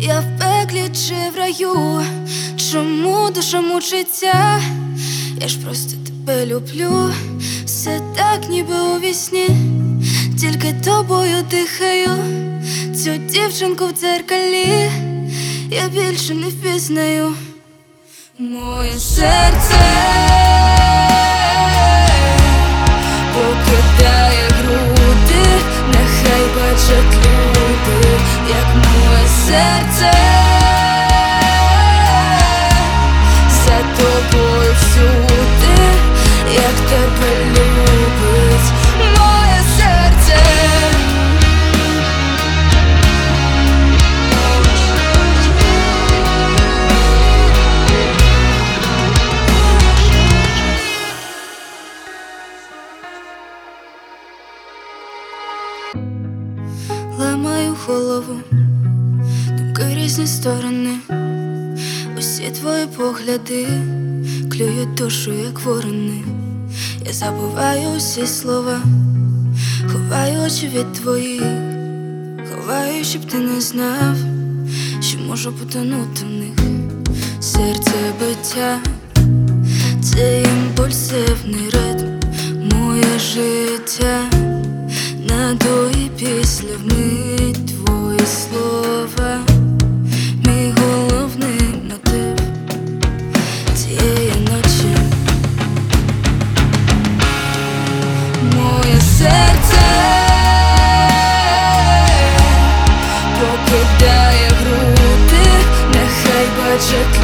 Я в пеклі чи в раю, чому душа мучиться? Я ж просто тебе люблю, все так ніби у вісні, тільки тобою дихаю, цю дівчинку в дзеркалі я більше не впізнаю. Моє серце покидає груди, нехай бачать люди, як моє серце за тобою всюди, як тебе любить моє серце. Ламаю голову, думки в різні сторони, усі твої погляди клюють душу, як ворони. Я забуваю усі слова, ховаю очі від твоїх, ховаю, щоб ти не знав, що можу потонути в них. Серце биття, це імпульсивний ритм, моє життя на до і після вмить твої слова, мій головний мотив цієї ночі. Моє серце покидає груди, нехай бачать